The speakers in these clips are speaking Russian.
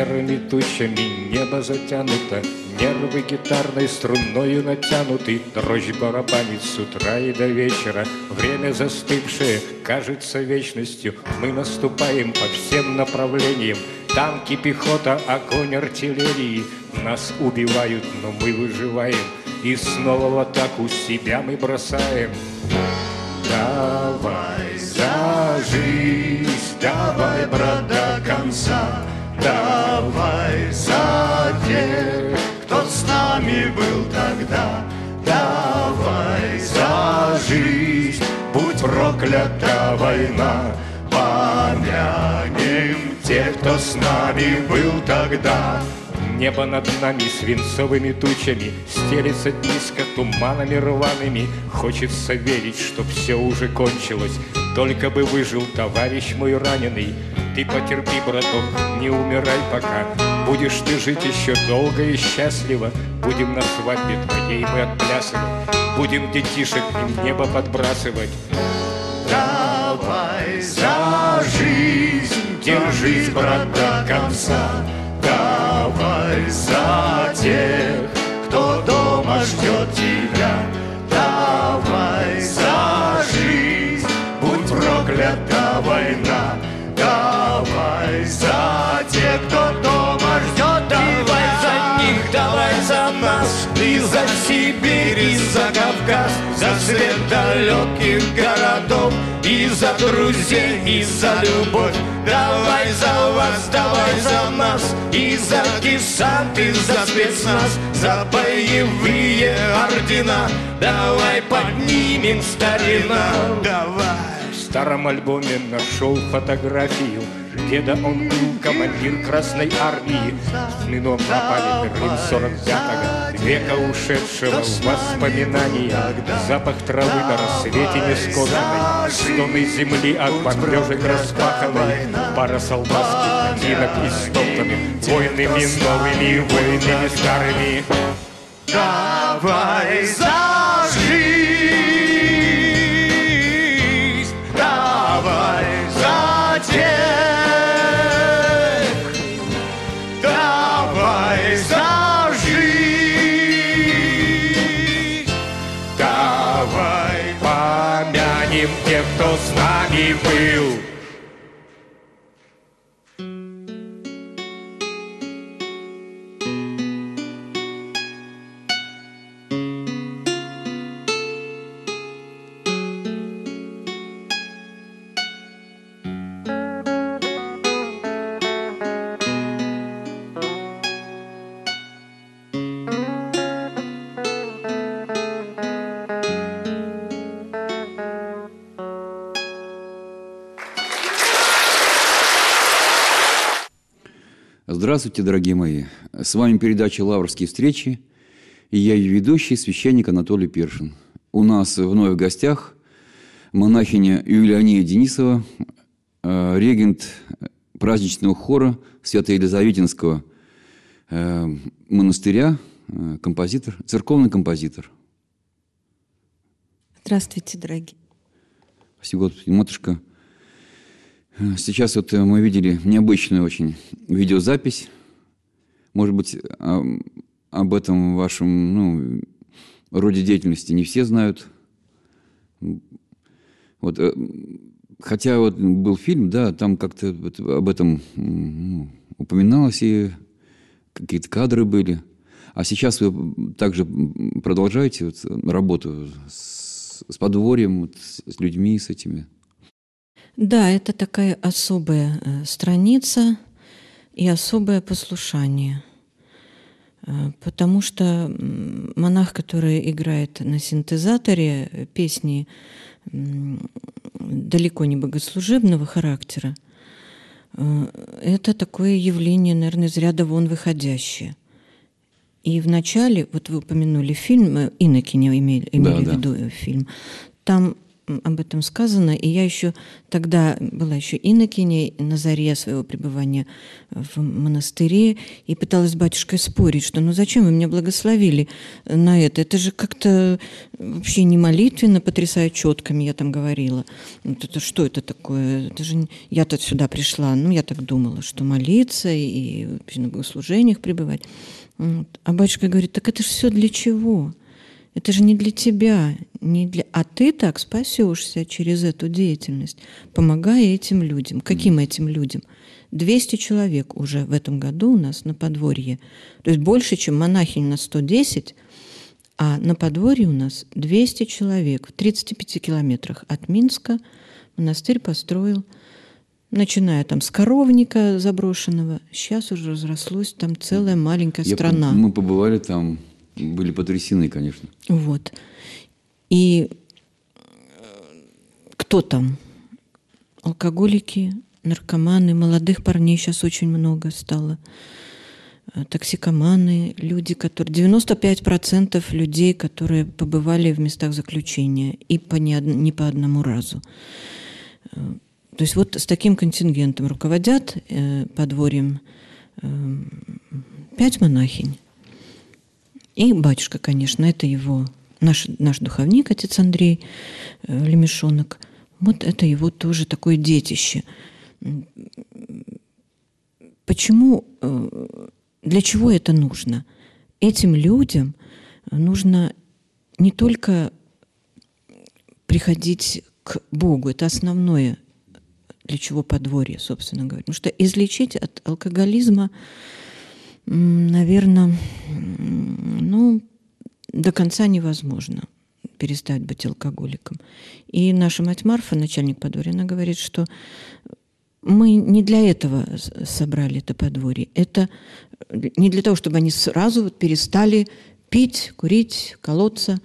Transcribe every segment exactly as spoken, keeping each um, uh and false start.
серыми тучами небо затянуто, нервы гитарной струною натянуты, дрожь барабанит с утра и до вечера. Время застывшее кажется вечностью, мы наступаем по всем направлениям. Танки, пехота, огонь артиллерии. Нас убивают, но мы выживаем, и снова в атаку себя мы бросаем. Давай за жизнь, давай, брат, до конца. Давай за тех, кто с нами был тогда. Давай за жизнь, будь проклята война. Помянем тех, кто с нами был тогда. Небо над нами свинцовыми тучами стелется низко туманами рваными. Хочется верить, что все уже кончилось, только бы выжил товарищ мой раненый. Ты потерпи, браток, не умирай пока. Будешь ты жить еще долго и счастливо. Будем на свадьбе твоей мы отплясывать, будем детишек им небо подбрасывать. Давай за жизнь, держись, брат, до конца. Давай за тех, кто дома ждет тебя. Давай за жизнь, будь проклята война. Давай за тех, кто дома ждет. Давай за них, давай за нас, и за Сибирь, и за Кавказ, за свет далеких городов, и за друзей, и за любовь. Давай за вас, давай за нас, и за десант, и за спецназ, за боевые ордена. Давай поднимем, старина. Давай. В старом альбоме нашел фотографию, деда он был командир Красной Армии. Сыном напали Берлин сорок пятого, века ушедшего в воспоминания. Запах травы на рассвете нескошенной, стоны земли от бомбежек распаханной, пара солдатских ботинок истоптанных, войнами новыми, войнами старыми. Давай за жизнь, давай за тех, давай за жизнь, давай помянем тех, кто с нами был. Здравствуйте, дорогие мои! С вами передача «Лаврские встречи», и я ее ведущий, священник Анатолий Першин. У нас вновь в гостях монахиня Юлиания Денисова, регент праздничного хора Свято-Елизаветинского монастыря, композитор, церковный композитор. Здравствуйте, дорогие! Спасибо, Господи, матушка. Сейчас вот мы видели необычную очень видеозапись. Может быть, об этом вашем ну, роде деятельности не все знают. Вот, хотя вот был фильм, да, там как-то вот об этом ну, упоминалось, и какие-то кадры были. А сейчас вы также продолжаете вот работу с, с подворьем, вот, с людьми, с этими. Да, это такая особая э, страница и особое послушание, э, потому что монах, который играет на синтезаторе песни э, далеко не богослужебного характера, э, это такое явление, наверное, из ряда вон выходящее. И вначале, вот вы упомянули фильм, «Инокиня» имели, имели да, в виду да. фильм, там об этом сказано. И я еще тогда была еще инокиней на заре своего пребывания в монастыре и пыталась с батюшкой спорить, что ну зачем вы меня благословили на это? Это же как-то вообще не молитвенно, потрясая четками, я там говорила. Вот это, что это такое? Это же я-то сюда пришла, ну я так думала, что молиться и, и на богослужениях пребывать. Вот. А батюшка говорит, так это же все для чего? Это же не для тебя, не для... а ты так спасешься через эту деятельность, помогая этим людям. Каким этим людям? двести человек уже в этом году у нас на подворье. То есть больше, чем монахинь на сто десять, а на подворье у нас двести человек. В тридцати пяти километрах от Минска монастырь построил, начиная там с коровника заброшенного, сейчас уже разрослась там целая маленькая Я страна. По- мы побывали там, были потрясены, конечно. Вот. И кто там? Алкоголики, наркоманы, молодых парней сейчас очень много стало. Токсикоманы, люди, которые... девяносто пять процентов людей, которые побывали в местах заключения и по не, од... не по одному разу. То есть вот с таким контингентом руководят э, подворьем э, пять монахинь. И батюшка, конечно, это его, наш, наш духовник, отец Андрей э, Лемешонок. Вот это его тоже такое детище. Почему, э, для чего это нужно? Этим людям нужно не только приходить к Богу, это основное, для чего подворье, собственно говоря. Потому что излечить от алкоголизма, наверное, ну, до конца невозможно перестать быть алкоголиком. И наша мать Марфа, начальник подворья, она говорит, что мы не для этого собрали это подворье. Это не для того, чтобы они сразу перестали пить, курить, колоться,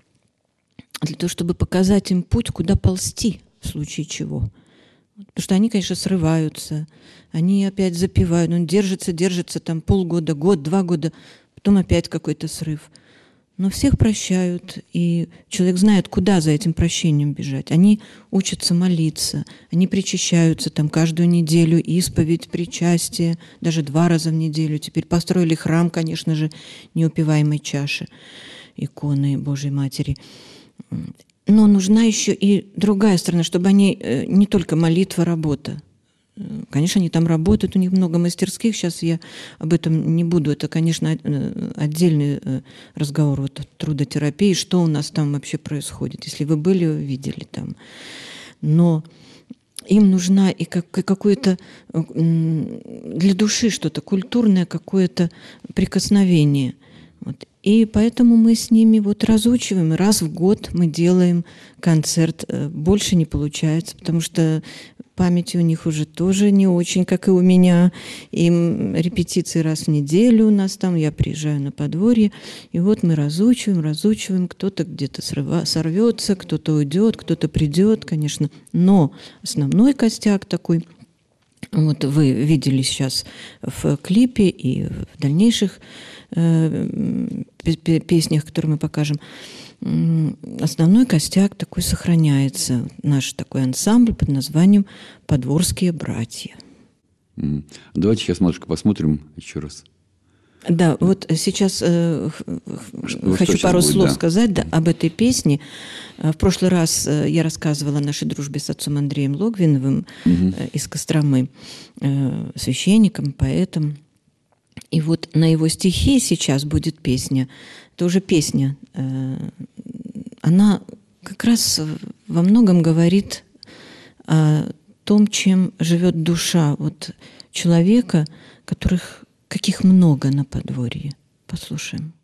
а для того, чтобы показать им путь, куда ползти в случае чего. Потому что они, конечно, срываются, они опять запивают, он держится, держится там полгода, год, два года, потом опять какой-то срыв. Но всех прощают, и человек знает, куда за этим прощением бежать. Они учатся молиться, они причащаются там каждую неделю, исповедь, причастие, даже два раза в неделю. Теперь построили храм, конечно же, неупиваемой чаши, иконы Божьей Матери. Но нужна еще и другая сторона, чтобы они не только молитва, работа. Конечно, они там работают, у них много мастерских, сейчас я об этом не буду. Это, конечно, отдельный разговор вот о трудотерапии, что у нас там вообще происходит. Если вы были, вы видели там. Но им нужна и какое-то для души что-то культурное, какое-то прикосновение. Вот. И поэтому мы с ними вот разучиваем. Раз в год мы делаем концерт. Больше не получается, потому что память у них уже тоже не очень, как и у меня. Им репетиции раз в неделю у нас там. Я приезжаю на подворье. И вот мы разучиваем, разучиваем. Кто-то где-то сорвется, кто-то уйдет, кто-то придет, конечно. Но основной костяк такой... Вот вы видели сейчас в клипе и в дальнейших э, песнях, которые мы покажем, основной костяк такой сохраняется. Наш такой ансамбль под названием «Подворские братья». Давайте сейчас, матушка, посмотрим еще раз. Да, вот сейчас э, что, хочу что пару будет, слов да. сказать да, об этой песне. В прошлый раз я рассказывала о нашей дружбе с отцом Андреем Логвиновым угу. э, из Костромы, э, священником, поэтом. И вот на его стихи сейчас будет песня. Это уже песня. Э, она как раз во многом говорит о том, чем живет душа вот человека, которых каких много на подворье. Послушаем.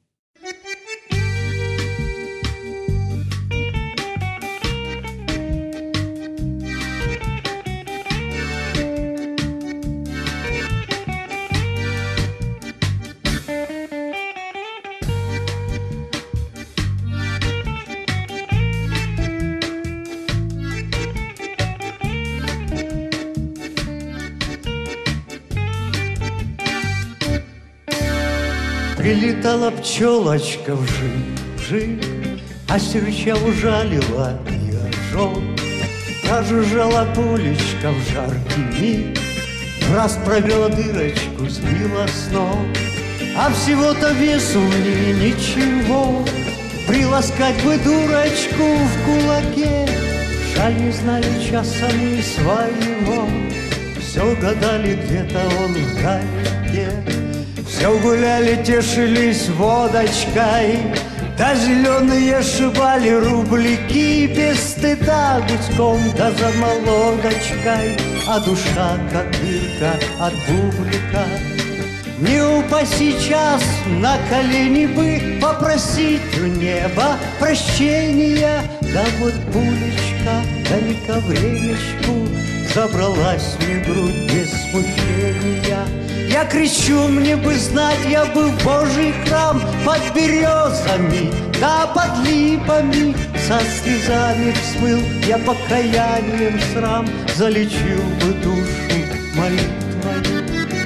Прилетала пчелочка вжик, вжик, а струча ужалила, я снежок. Прожужжала пулечка в жаркий миг, раз провела дырочку, сбила с ног. А всего-то весу в ней ничего, приласкать бы дурочку в кулаке. Жаль, не знали часа мы своего, все гадали, где-то он вдалеке. Все гуляли, тешились водочкой, да зеленые шибали рубляки. Без стыда гуськом, да за молодочкой, а душа как дырка от бублика. Не упаси час, на колени бы попросить у неба прощения. Да вот пулечка, дай-ка времечку, забралась мне грудь без смущения. Я кричу, мне бы знать, я бы в Божий храм под березами, да под липами со слезами всмыл я покаянием срам, залечил бы душу молитвой.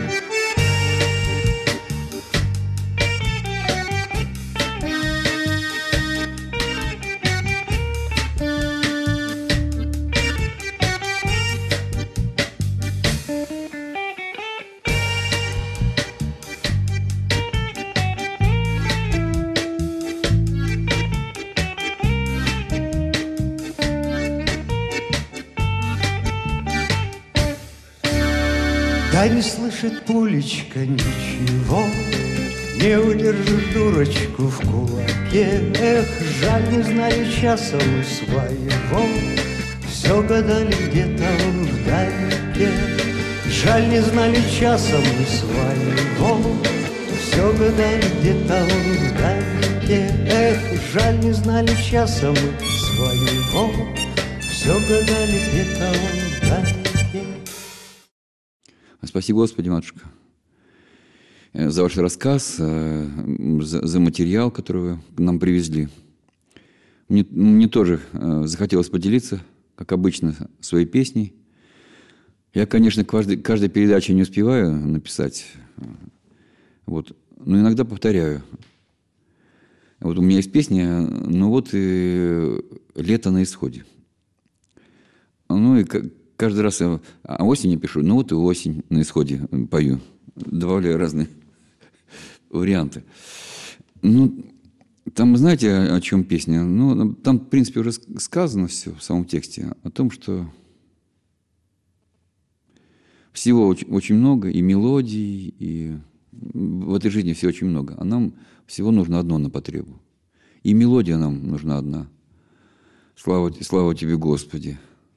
Да не слышит пулечка ничего, не удержишь дурочку в кулаке. Эх, жаль, не знали часа мы своего, все гадали, где-то он вдалеке. Жаль, не знали часа мы своего, все гадали, где-то он вдалеке. Эх, жаль, не знали часа мы своего, все гадали, где-то он вдалеке. Спасибо, Господи, матушка, за ваш рассказ, за, за материал, который вы нам привезли. Мне, мне тоже захотелось поделиться, как обычно, своей песней. Я, конечно, каждой, каждой передаче не успеваю написать, вот, но иногда повторяю. Вот у меня есть песня, ну вот и «Лето на исходе». Ну и каждый раз я осенью пишу, ну вот и осень на исходе пою. Добавляю разные варианты. Ну, там, знаете, о, о чем песня? Ну, там, в принципе, уже сказано все в самом тексте. О том, что всего очень, очень много, и мелодий, и в этой жизни всего очень много. А нам всего нужно одно на потребу. И мелодия нам нужна одна. Слава, слава тебе, Господи.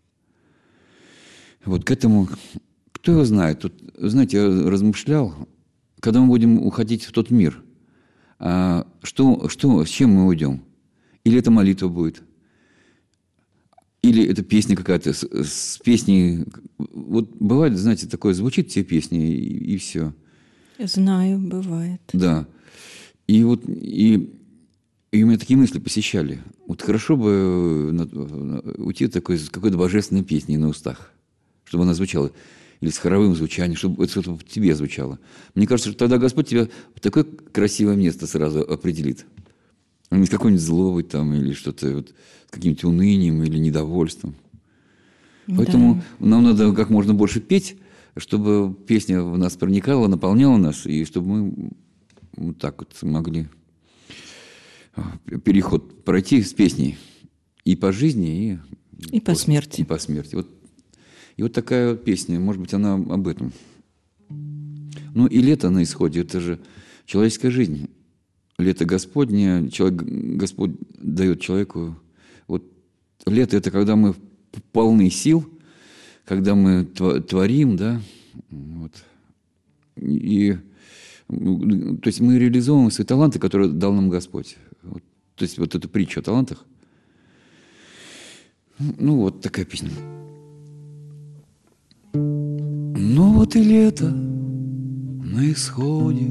Вот к этому, кто его знает, тут, знаете, я размышлял, когда мы будем уходить в тот мир, а что, что, с чем мы уйдем? Или это молитва будет? Или это песня какая-то, с, с песней, вот бывает, знаете, такое, звучит все песни, и, и все. Знаю, бывает. Да. И вот, и, и у меня такие мысли посещали. Вот хорошо бы уйти такой, с какой-то божественной песней на устах, чтобы она звучала, или с хоровым звучанием, чтобы это что-то в тебе звучало. Мне кажется, что тогда Господь тебя в такое красивое место сразу определит. Не с какой-нибудь злобой там, или что-то вот, с каким-нибудь унынием или недовольством. Поэтому да. Нам надо как можно больше петь, чтобы песня в нас проникала, наполняла нас, и чтобы мы вот так вот могли переход пройти с песней и по жизни, и, и по смерти. И по смерти. Вот. И вот такая вот песня, может быть, она об этом. Ну и лето на исходе, это же человеческая жизнь. Лето Господне, человек, Господь дает человеку. Вот лето – это когда мы полны сил, когда мы творим, да, вот. И, то есть мы реализовываем свои таланты, которые дал нам Господь. Вот. То есть вот эта притча о талантах. Ну вот такая песня. Ну вот и лето на исходе,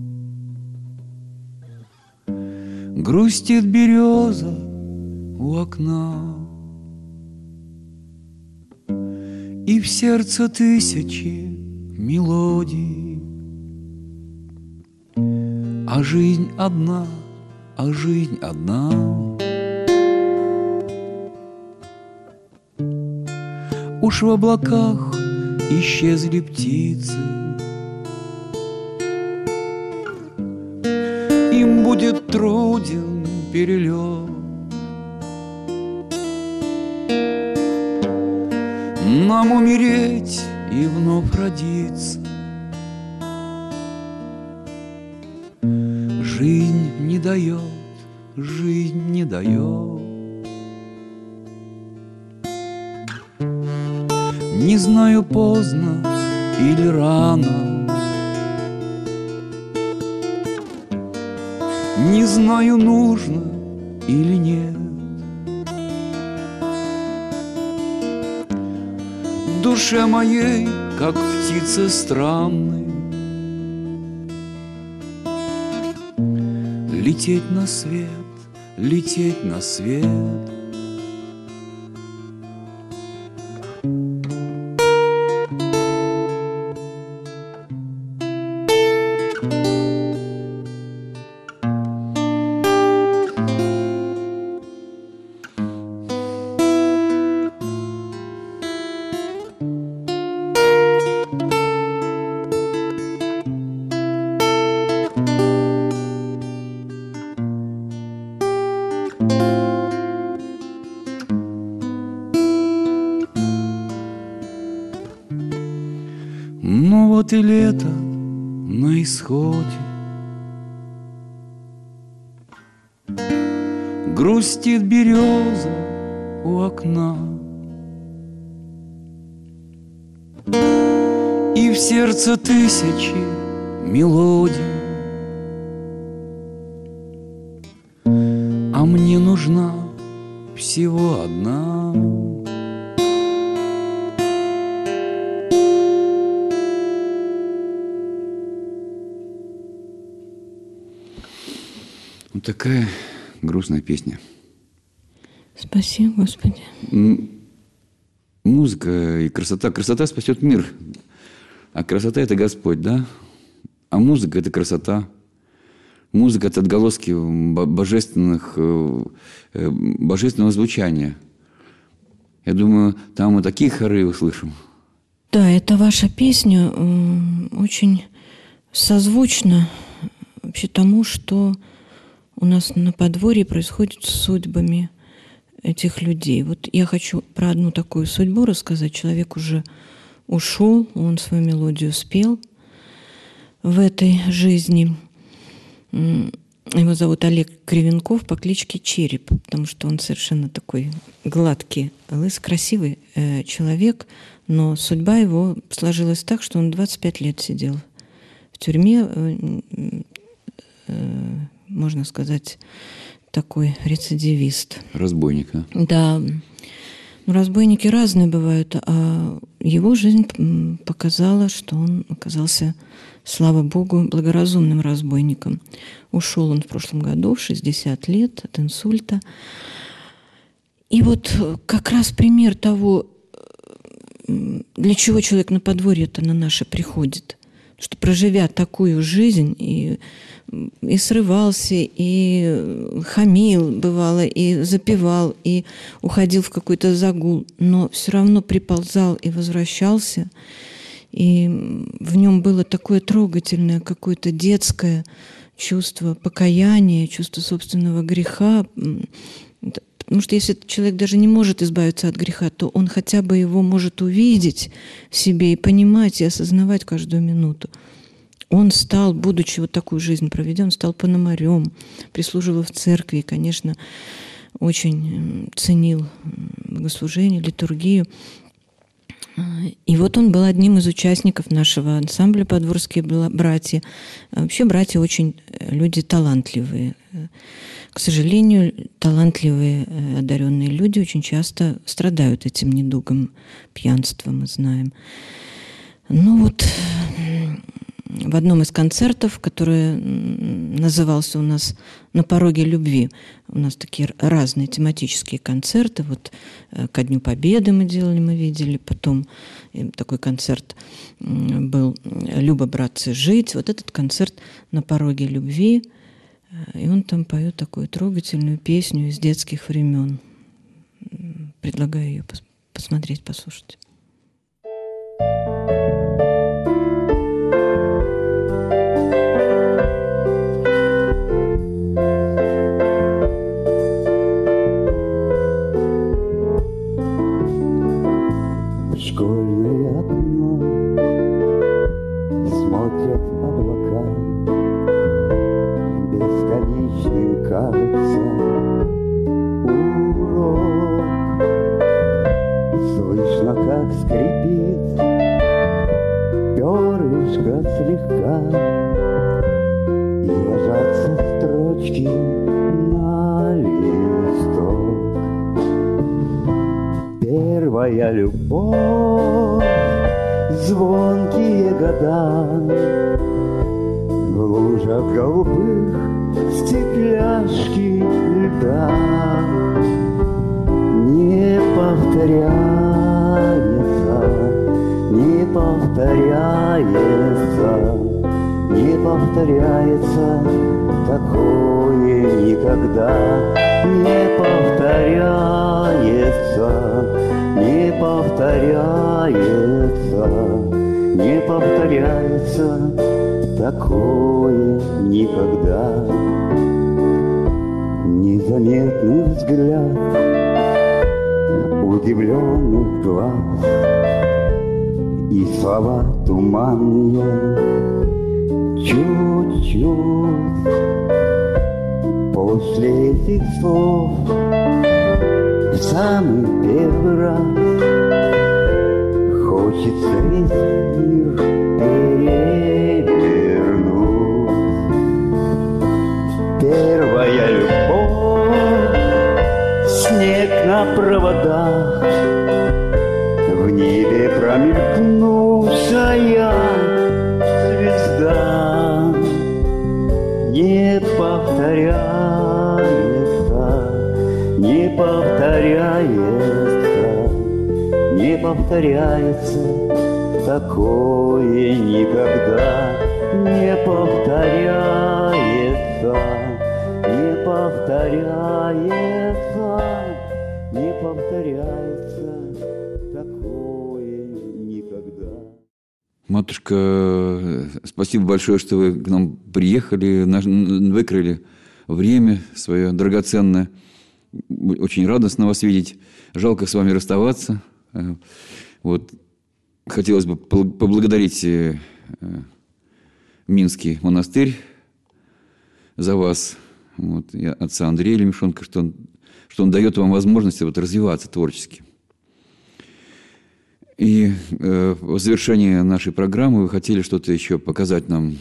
грустит береза у окна, и в сердце тысячи мелодий, а жизнь одна, а жизнь одна. Уж в облаках исчезли птицы, им будет труден перелет. Нам умереть и вновь родиться. Жизнь не дает, жизнь не дает. Не знаю, поздно или рано, не знаю, нужно или нет. Душе моей, как птице странной, лететь на свет, лететь на свет. Ну вот и лето на исходе, грустит береза у окна, и в сердце тысячи мелодий, а мне нужна всего одна. Вот такая грустная песня. Спасибо, Господи. Музыка и красота. Красота спасет мир. А красота – это Господь, да? А музыка – это красота. Музыка – это отголоски божественных, божественного звучания. Я думаю, там мы такие хоры услышим. Да, это ваша песня очень созвучна вообще тому, что у нас на подворье происходит с судьбами этих людей. Вот я хочу про одну такую судьбу рассказать. Человек уже ушел, он свою мелодию спел в этой жизни. Его зовут Олег Кривенков по кличке Череп, потому что он совершенно такой гладкий, лыс, красивый э, человек, но судьба его сложилась так, что он двадцать пять лет сидел в тюрьме, э, э, можно сказать, такой рецидивист. Разбойник, а? Да. Ну, разбойники разные бывают, а его жизнь показала, что он оказался, слава Богу, благоразумным разбойником. Ушел он в прошлом году, в шестьдесят лет, от инсульта. И вот как раз пример того, для чего человек на подворье-то на наше приходит. Что, проживя такую жизнь, и, и срывался, и хамил, бывало, и запевал, и уходил в какой-то загул, но все равно приползал и возвращался. И в нем было такое трогательное, какое-то детское чувство покаяния, чувство собственного греха. Потому что если человек даже не может избавиться от греха, то он хотя бы его может увидеть в себе и понимать, и осознавать каждую минуту. Он стал, будучи вот такую жизнь проведен, стал пономарем, прислуживал в церкви и, конечно, очень ценил богослужение, литургию. И вот он был одним из участников нашего ансамбля «Подворские братья». Вообще братья очень люди талантливые. К сожалению, талантливые, одаренные люди очень часто страдают этим недугом пьянства, мы знаем. Ну вот в одном из концертов, который назывался у нас «На пороге любви», у нас такие разные тематические концерты. Вот ко Дню Победы мы делали, мы видели. Потом такой концерт был «Люба, братцы, жить». Вот этот концерт «На пороге любви». И он там поет такую трогательную песню из детских времен. Предлагаю ее посмотреть, послушать. как скрипит перышко слегка, и ложатся строчки на листок. Первая любовь, звонкие года, в лужах голубых стекляшки льда. Не повторяется, не повторяется, не повторяется такое никогда. Не повторяется, не повторяется, не повторяется такое никогда. Незаметный взгляд удивленных глаз и слова туманные чуть-чуть. После этих слов в самый первый раз хочется весь мир перевернуть. Первая любовь, снег на проводах, в небе промелькнувшая звезда. Не повторяется, не повторяется, не повторяется такое никогда. Не повторяется, не повторяется, не повторяется такое никогда. Матушка, спасибо большое, что вы к нам приехали, выкрыли время свое драгоценное. Очень радостно вас видеть. Жалко с вами расставаться. Вот. Хотелось бы поблагодарить Минский монастырь за вас, вот, и отца Андрея Лемешонка, что он, что он дает вам возможность вот, развиваться творчески. И э, в завершении нашей программы вы хотели что-то еще показать нам.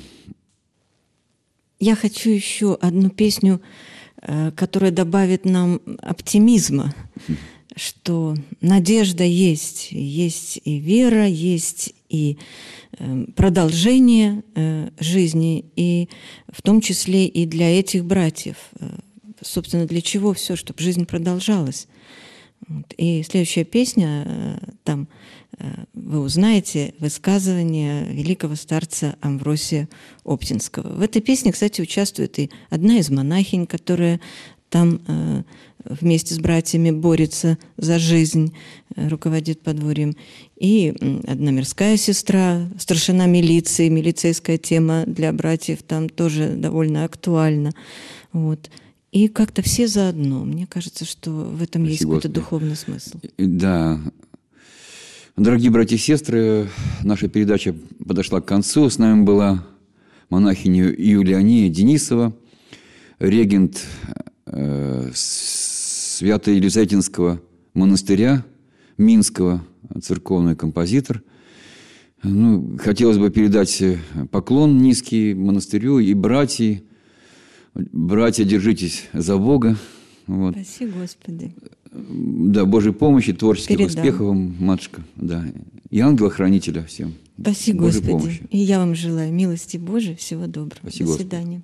Я хочу еще одну песню, э, которая добавит нам оптимизма, mm. что надежда есть, есть и вера, есть и э, продолжение э, жизни, и в том числе и для этих братьев. Э, собственно, для чего все, чтобы жизнь продолжалась. Вот. И следующая песня, э, там вы узнаете высказывание великого старца Амвросия Оптинского. В этой песне, кстати, участвует и одна из монахинь, которая там э, вместе с братьями борется за жизнь, э, руководит подворьем. И одна мирская сестра, старшина милиции, милицейская тема для братьев там тоже довольно актуальна. Вот. И как-то все заодно. Мне кажется, что в этом Спасибо, есть какой-то духовный смысл. Да. Дорогие братья и сестры, наша передача подошла к концу. С нами была монахиня Юлиания Денисова, регент э, Свято-Елизаветинского монастыря Минского, церковный композитор. Ну, хотелось бы передать поклон низкий монастырю и братьям. Братья, держитесь за Бога. Вот. Спаси Господи. Да, Божьей помощи, творческих Передам. успехов вам, матушка. Да. И ангела-хранителя всем. Спаси Божьей Господи. Помощи. И я вам желаю милости Божией, всего доброго. Спаси До Господи. свидания.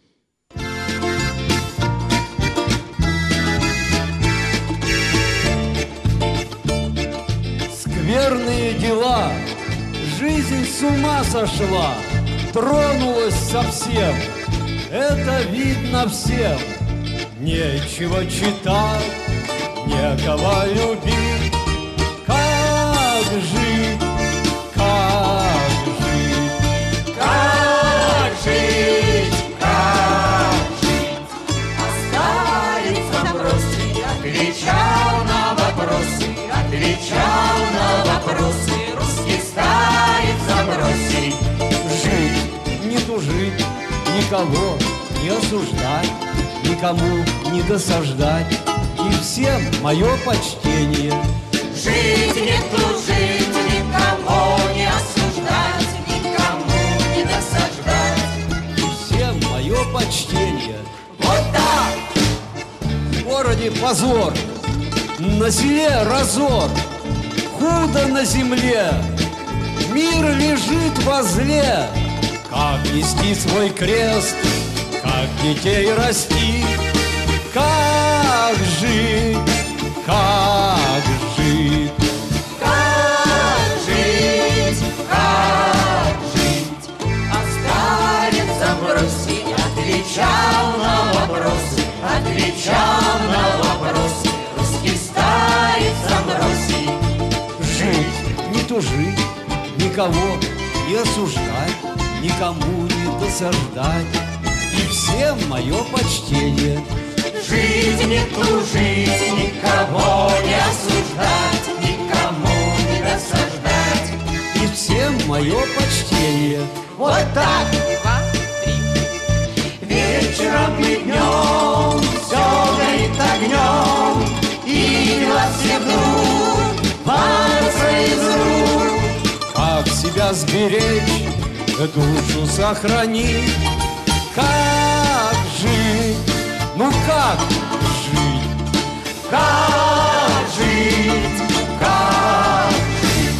Скверные дела, жизнь с ума сошла, тронулась совсем. Это видно всем. Нечего читать, некого любить. Как жить, как жить, как жить, как жить? Оставить вопросы, отвечал на вопросы, отвечал на вопросы. Русский старец забросить. Жить, не тужить, никого не осуждать, никому не досаждать, и всем мое почтение. Жить, не тужить, никого не осуждать, никому не досаждать. И всем мое почтение. Вот так! В городе позор, на селе разор, худо на земле, мир лежит возле. Как нести свой крест, как детей расти, как жить, как жить. Как жить, как жить? А старец Амвросий отвечал на вопросы, отвечал на вопросы. Русский старец Амвросий. Жить, не тужить, никого не осуждать, никому не досаждать. И всем мое почтение. Жить, не тужить, никого не осуждать, никому не досаждать. И всем мое почтение. Вот так! Вечером и днем все горит огнем, и глазки вдруг валятся из рук. Как себя сберечь, душу сохранить, как жить, ну как жить, Как жить, как жить?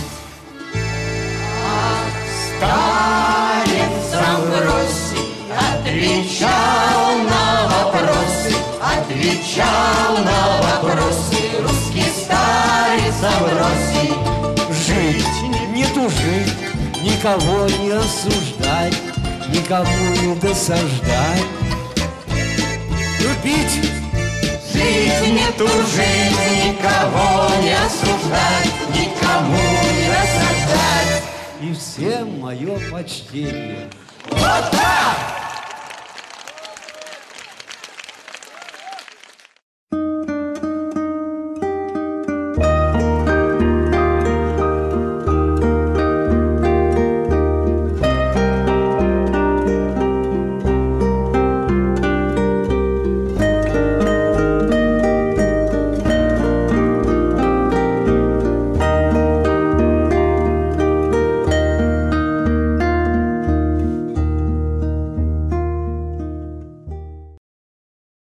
Ах, старец Амвросий отвечал на вопросы, отвечал на вопросы. Русский старец Амвросий. жить, не тужить, никого не осуждать, никому не досаждать. Любить, Жить, не тужить, никого не осуждать, никому не досаждать. и всем мое почтение. Вот так!